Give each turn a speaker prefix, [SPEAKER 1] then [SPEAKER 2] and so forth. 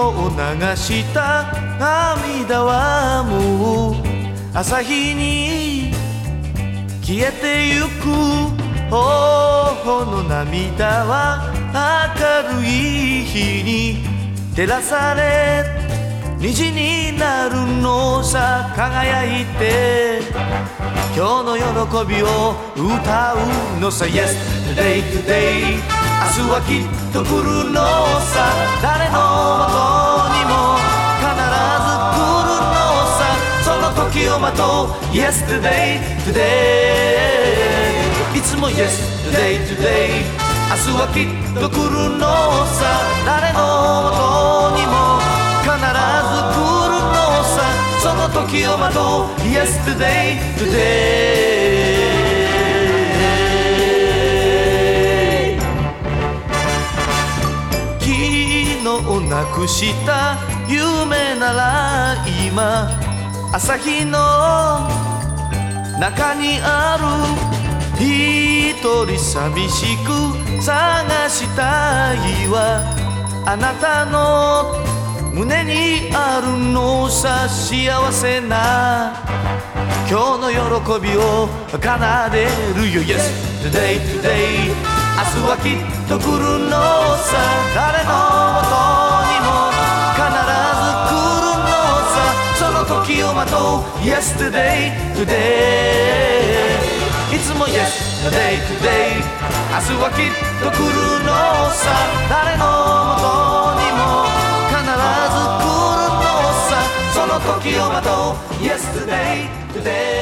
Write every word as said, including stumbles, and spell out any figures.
[SPEAKER 1] を流した涙はもう朝日に消えてゆく。頬の涙は明るい日に照らされ虹になるのさ。輝いて今日の喜びを歌うのさ。 Yesterday, today 明日はきっと来るのさ。誰の元にも必ず来るのさ。その時を待とう Yesterday, today いつも Yesterday, today 明日はきっと来るのさ。誰の元にも必ず来るのさ。その時を待とう Yesterday, today 昨日なくした夢なら今朝日の中にある。一人寂しく探したいはあなたの胸にあるのさ。幸せな今日の喜びを奏でるよ Yesterday, today 明日はきっと来るのさ。誰の元にも必ず来るのさ。その時を待とう Yesterday, today いつも Yesterday, today 明日はきっと来るのさ。誰の元にも必ず来るのさ。その時を待とう Yesterday, today